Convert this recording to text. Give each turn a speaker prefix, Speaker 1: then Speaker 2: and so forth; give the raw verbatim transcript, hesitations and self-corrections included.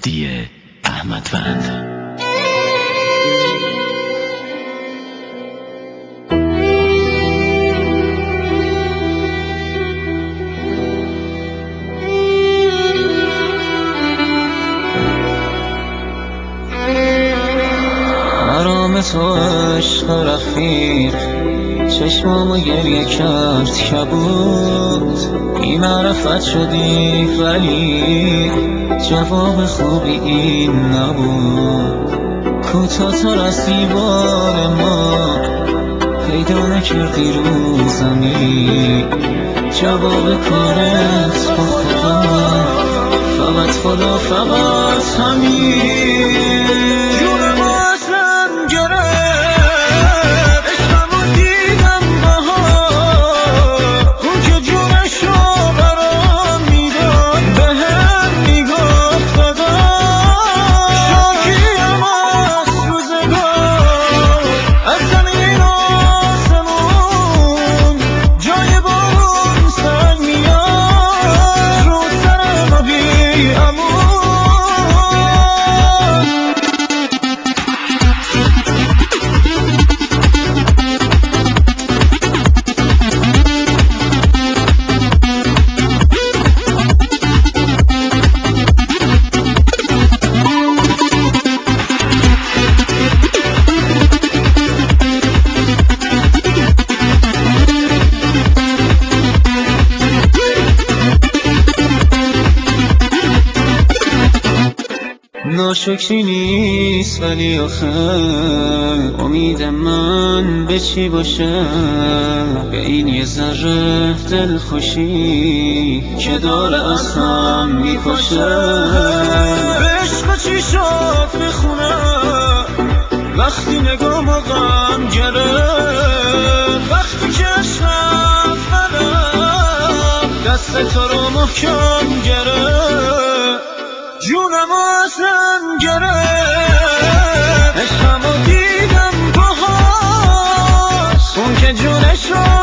Speaker 1: مهدی احمدوند.
Speaker 2: آرام تو عشق رفیق چشمامو گریه کرد کبود، بی معرفت شدی ولی جواب خوبی این نبود. کوتاه‌تر از دیوار ما پیدا نکردی رو زمین، جواب کارت با خدا فقط خدا فقط همین. ناشکری نیست ولی آخه امید من به چی باشه، به این یه ذره دلخوشی که داره از هم میپاشه. به عشق چیشات میخونم وقتی نگامو غم گرفت، وقتی که عشقم منم دست تو رو محکم گرفت، جونمو ازم گرفت، عشقمو دیدم باهاش، اون که جونشو